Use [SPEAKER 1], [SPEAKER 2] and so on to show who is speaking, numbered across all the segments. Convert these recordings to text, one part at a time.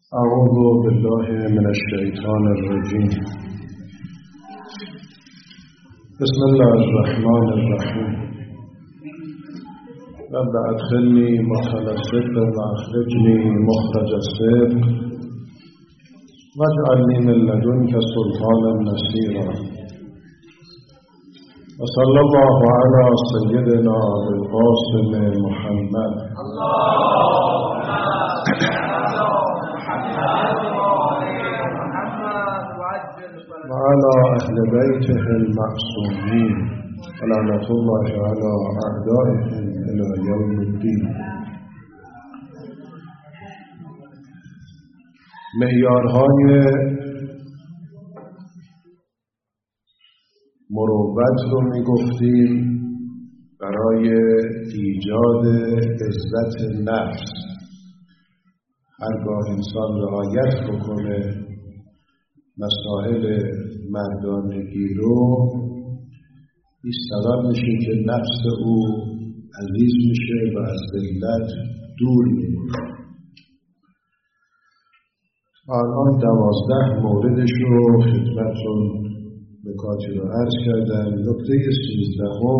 [SPEAKER 1] اعوذ بالله من الشیطان الرجیم. بسم الله الرحمن الرحیم. رب ادخلنی مدخل الصدق واخرجنی مخرج الصدق واجعلنی من لدنک سلطانا نصیرا. وصلی الله علی سیدنا القاسم محمد وعلى أهل بيته المعصومين ولعنة الله على أعدائهم إلى يوم الدين. معیارهای مروت رو میگفتیم برای ایجاد عزت نفس. هرگاه انسان رعایت بکنه مسائل مردانگی رو، این سبب میشه که نفس او عزیز میشه و از ذلت دور میمونه. الان 12 موردش رو خدمتتون نکاتی رو عرض کردم. نکته 13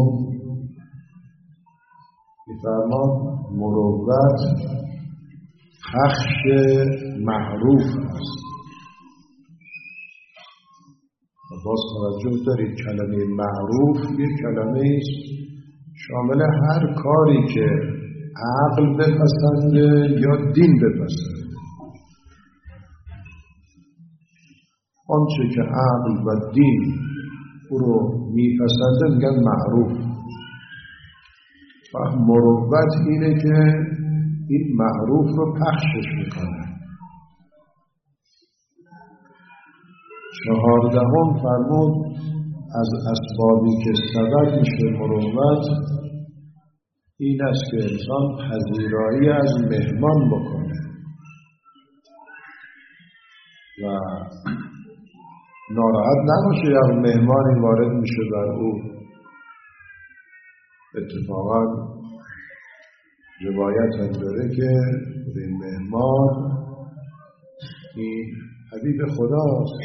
[SPEAKER 1] میفرماد مروت پخش معروف است. باز توجه دارید کلمه معروف یک کلمه است شامل هر کاری که عقل بپسنده یا دین بپسنده. آنچه که عقل و دین او رو میپسنده میگن معروف. و مروت اینه که این معروف رو پخشش میکنه. 14 فرمود از اسبابی که سبب میشه مروت این است که انسان پذیرایی از مهمان بکنه و ناراحت نباشه یا مهمانی وارد میشه بر او. اتفاقا روایت هم داره که این مهمان این حبیب خداست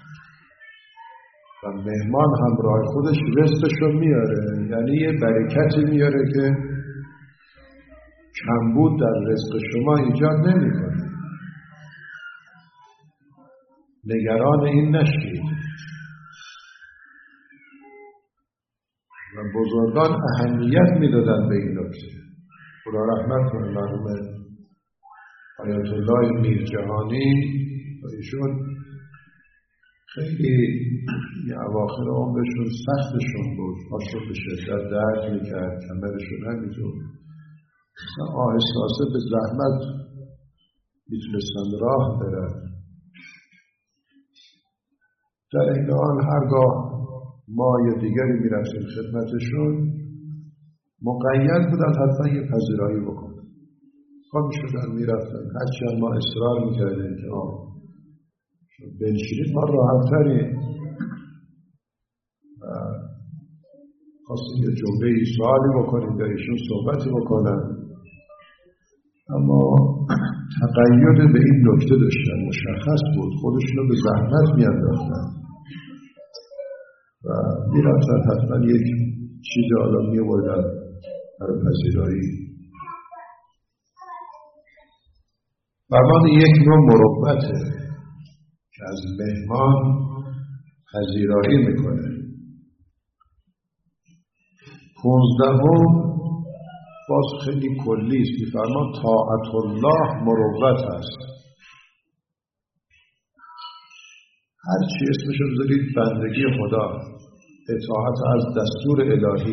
[SPEAKER 1] و مهمان همراه خودش رزقشو میاره، یعنی یه برکتی میاره که کمبود در رزق شما ایجاد نمیکنه. نگران این نشید. و بزرگان اهمیت میدادن به این نکته. خدا رحمت کنه مرحوم آیت الله میرجهانی و ایشون خیلی اواخر عمرشون سختشون بود، پاشون به شدت درد میکرد، کمرشون همینطور. آهسته آهسته به زحمت میتونستن راه برن. در این حال هرگاه ماه دیگری میرفتیم خدمتشون مقید بودن حتما یه پذیرایی بکنن. کام شدن میرفتن، هرچند ما اصرار میکردیم که بنشینید ما راحت تریم. خواستیم یه جمعه‌ای سوالی بکنیم و ایشون صحبتی بکنن، اما تقید به این نکته داشتن. مشخص بود خودشون رو به زحمت میانداختن و میرفتن حتما یک چیزی حالا میوردن برای پذیرایی. فرمان یک نوع مروته که از مهمان پذیرایی میکنه. 15 باز خیلی کلی است. میفرمان طاعت الله مروت است. هر چی اسمشو بذارید بندگی خدا، اطاعت از دستور الهی.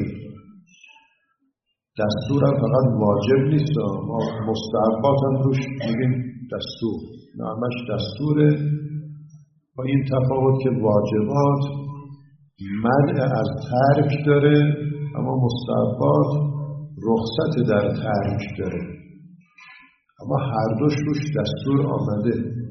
[SPEAKER 1] دستور هم فقط واجب نیست، ما مستحبات هم روش میگیم دستور، نه همش دستوره. با این تفاوت که واجبات منع از ترک داره اما مستحبات رخصت در ترک داره، اما هر دوش روش دستور آمده.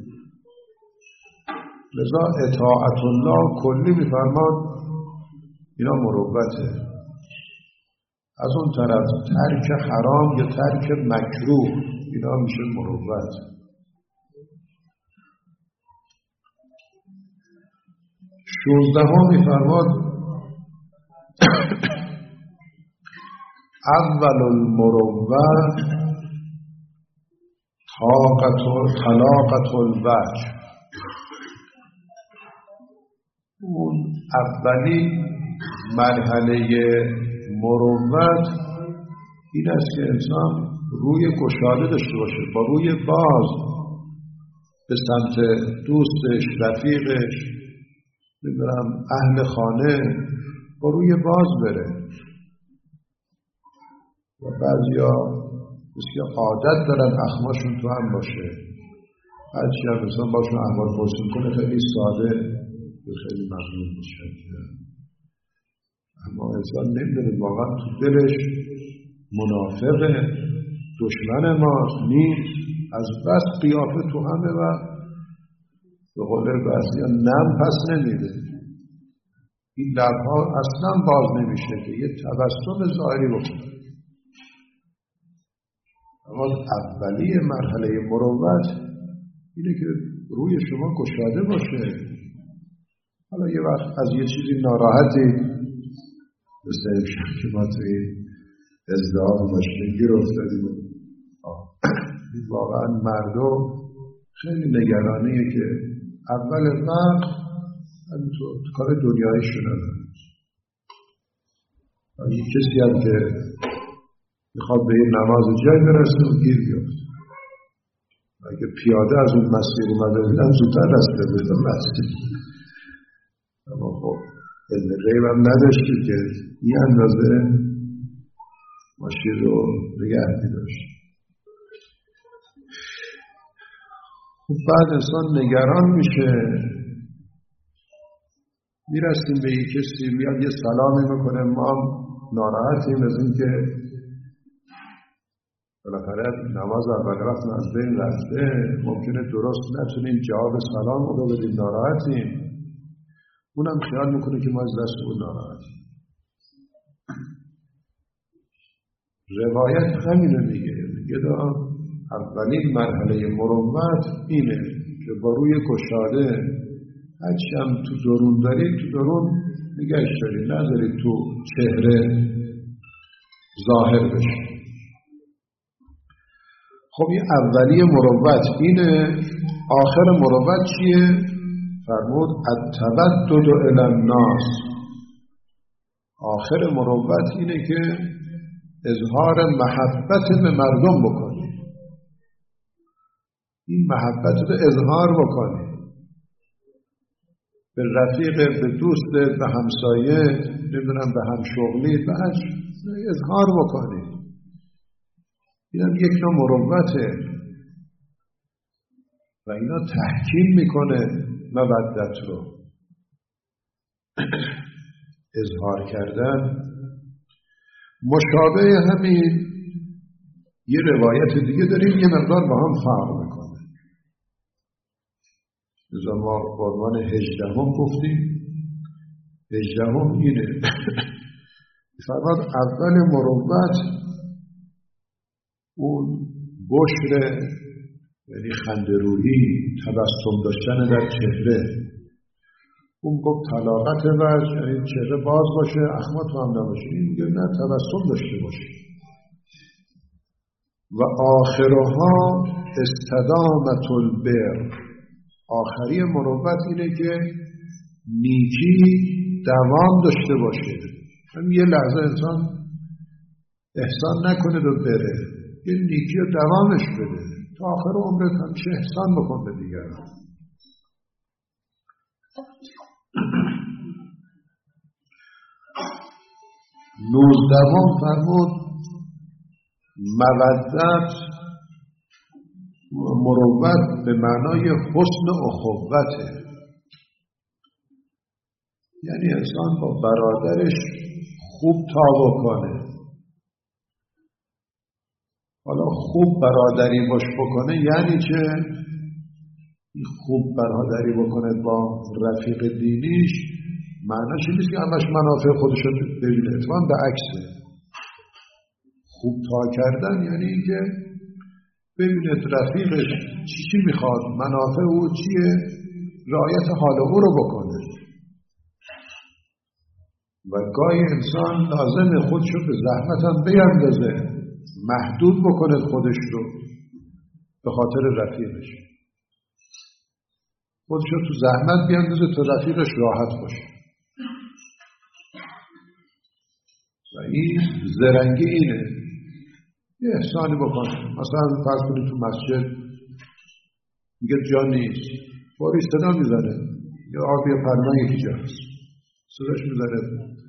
[SPEAKER 1] لذا اطاعت الله کلی میفرماد اینا مروته. از اون طرف ترک حرام یا ترک مکروه اینا میشه مروت. 16 میفرماد اول المروه طلاقة الوجه. اون اولی مرحله مروت این است که انسان روی گشاده داشته باشه، با روی باز به سمت دوستش، رفیقش، نمیدونم اهل خانه با روی باز بره. و بعضیا بسیار عادت دارن اخماشون تو هم باشه، هرچی هم انسان باشون احوال پرسی کنه خیلی ساده و خیلی ممنون میشه، اما انسان نمیدونه واقعا تو دلش منافقه، دشمن ماست، نیست، از بس قیافه تو همه و به قول بعضیا نم پس نمیده، این لبها اصلا باز نمیشه که یه تبسم ظاهری بکنه. اما اولی مرحله مروت اینه که روی شما گشاده باشه. حالا یه وقت از یه چیزی ناراحتی، مثل امشب که ما توی ازدهام ماشین گیر افتادیم، واقعا مردم خیلی نگرانیه که اول وقت تو کار دنیایی شدن. یه کسی هم که میخواد به یه نماز جای برسه و گیر بیفته، اگه پیاده از اون مسیر اومده بودن زودتر رسیده بودن مسیر. اما خب علم غیب هم نداشتیم که این اندازه ماشین رو نگه می‌داشت. خب بعد انسان نگران میشه، میرسیم به یک کسی میاد یه سلامی میکنه، ما ناراحتیم از این که بالاخره نماز اول وقت از بین رفته، ممکنه درست نتونیم جواب سلام رو بدیم، ناراحتیم. اونم خیال میکنه که ما از دست اون ناراحتیم. روایت همینو میگه اولین مرحله مروت اینه که با روی گشاده هرچی هم تو درون دارید تو درون نگهش دارید، نذارید تو چهره ظاهر بشه. خب این اولی مروت اینه. آخر مروت چیه؟ فرمود التودد الی الناس. آخر مروت اینه که اظهار محبت به مردم بکنی، این محبت رو اظهار بکنی به رفیق، به دوست، به همسایه، نمیدونم به هم شغلی، به هر اظهار بکنی. اینم یک نوع مروته و اینا تحکیم میکنه مودت رو. اظهار کردن مشابه همین یه روایت دیگه داریم یه مقدار با هم فرق میکنه. لذا ما با عنوان 18 گفتیم 18 اینه. فرمود اول مروت اون بشر، یعنی خنده‌رویی، تبسم داشتن در چهره. اون گفت طلاقت وجه، یعنی چهره باز باشه، اخما تو هم نباشه. این میگه نه، تبسم داشته باشه. و آخرها استدامت البر. آخری مروت اینه که نیکی دوام داشته باشه. هم یه لحظه انسان احسان نکنه و بره، یه نیکی رو دوامش بده تا آخر عمرت همیشه احسان بکن به دیگران. نوزدهم فرمود مودت مروت به معنای حسن اخوته، یعنی انسان با برادرش خوب تا بکنه. حالا خوب برادری باش بکنه یعنی چه؟ خوب برادری بکنه با رفیق دینیش معناش این نیست که همش منافع خودش رو ببینه، اتفاقا به عکسه. خوب تا کردن یعنی این که ببینه رفیقش چی میخواد، منافع او چیه، رعایت حال او رو بکنه. و گاهی انسان لازمه خودشو به زحمت هم بیندازه، محدود بکنه خودش رو به خاطر رفیقش، خودشو تو زحمت بیندازه تا رفیقش راحت باشه. و این زرنگی اینه، یه احسانی بکن. مثلا فرض کنید تو مسجد میگه جا نیست، باری صدا میزنه یا آبی پرما یکی جا هست، صداش میزنه.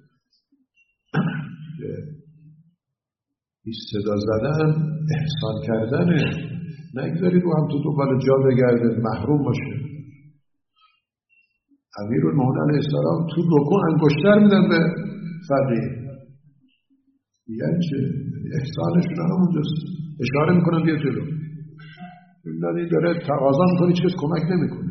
[SPEAKER 1] این صدا زدن احسان کردنه، نگذاری رو هم تو دنبال جا بگرده محروم باشه. امیرالمومنین علیه السلام تو رکوع انگشتر میدن به فقیر، یعنی چه؟ احسانشون همونجاست، اشاره میکنن بیا جلو. این داره تقاضا میکنه، هیچ کس کمک نمیکنه.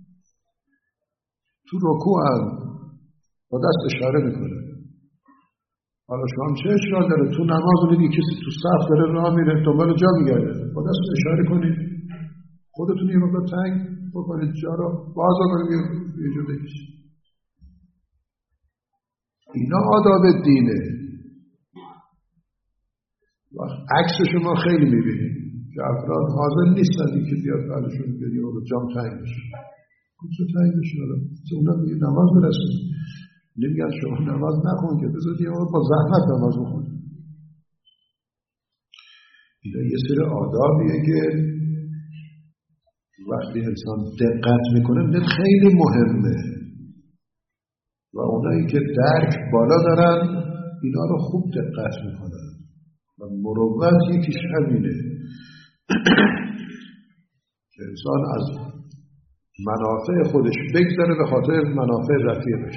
[SPEAKER 1] تو رکوع هم با دست اشاره میکنه. حالا شما چه اشکال داره؟ تو نماز دیدی کسی تو صف داره راه میره دنبال جا میگرده، با دست اشاره کنید، خودتون یه مقدار تنگ بکنید جا رو باز بکنید یه جا بکشید. اینا آداب دینه. عکس شما خیلی میبینید که افراد حاضر نیستن که بیاد بعدشون بگه رو جام تنگ بشه. کجا تنگ بشه؟ اونا میگه نماز برسید، نمیگن شما نماز نخون که بذارید یه با زحمت نماز بخون. اینا یه سری آدابیه که وقتی انسان دقت میکنه خیلی مهمه و اونایی که درک بالا دارن اینا رو خوب دقت میکنن. و مروت یکیش همینه که انسان از منافع خودش بگذره به خاطر منافع رفیقش.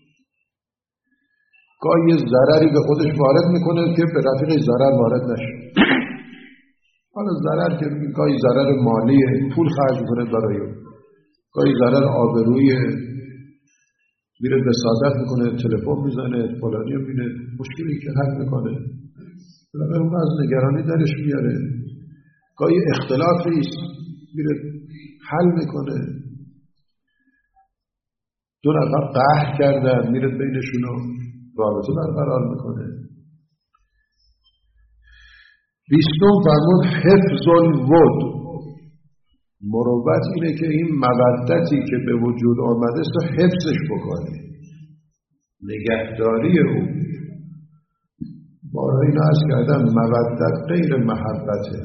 [SPEAKER 1] گاهی یه ضرری به خودش وارد میکنه که به رفیقش ضرر وارد نشه. حالا ضرر که گاهی ضرر مالیه، پول خرج میکنه برای اون، گاهی ضرر آبرویه، میره وسادت میکنه، تلفن میزنه، فلانی رو میبینه مشکلی که حل میکنه، بلکه اون از نگرانی درش میاره. گاهی اختلافی است میره حل میکنه. دو نفر قهر کردن میره بینشون رابطه برقرار میکنه. 20 فرمود حفظ الود. مروت اینه که این مودتی که به وجود آمده است حفظش بکنی، نگهداری او. بارها اینو عرض کردم، مودت غیر محبته.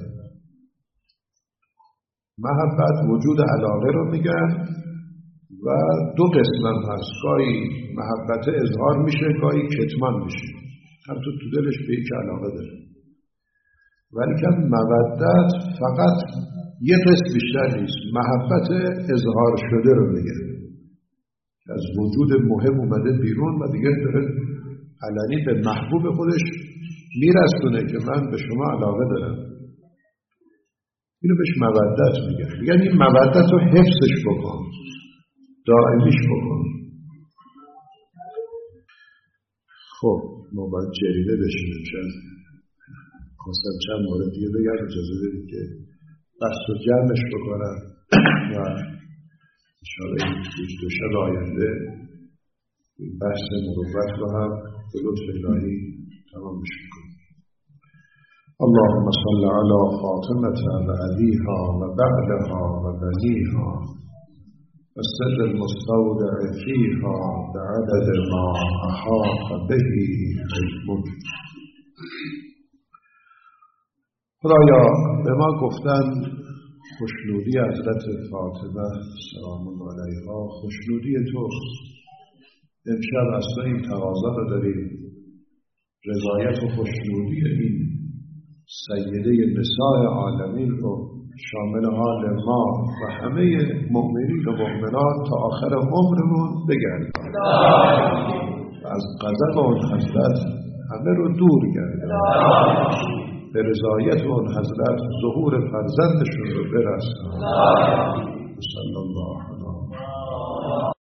[SPEAKER 1] محبت وجود علاقه رو میگن و دو قسم هست، گاهی محبت اظهار میشه، گاهی کتمان میشه. هم تو دلش به یک علاقه داره، ولی که مودت فقط یه قسم بیشتر نیست، محبت اظهار شده رو میگن، از وجود محب اومده بیرون و دیگه داره علنی به محبوب خودش میرسونه که من به شما علاقه دارم. اینو بهش مودت میگن. میگن این مودت رو حفظش بکن، دائمیش بکن. خب ما باید جریده بشینیم. شاید خواستم چند مورد دیگه بگم، اجازه بدید که بحث رو جمعش بکنم و انشاءالله این دو شب آینده این بحث مروت رو هم به لطف الهی تمام میکنیم. اللهم صل علی فاطمة و علیها و بعلها و بنیها و سر المستودع فیها بعدد ما احاط به علمک. خدایا به ما گفتن خوشنودی حضرت فاطمه سلام الله علیها خوشنودی توست. امشب اصلا این تقاضا رو داریم، رضایت و خوشنودی این سیده نساء عالمین رو شامل حال ما و همه مؤمنین و مؤمنات تا آخر عمرمون بگردان و از غضب آن حضرت همه رو دور گردان، به رضایت آن حضرت ظهور فرزندشون رو برسان. صلی الله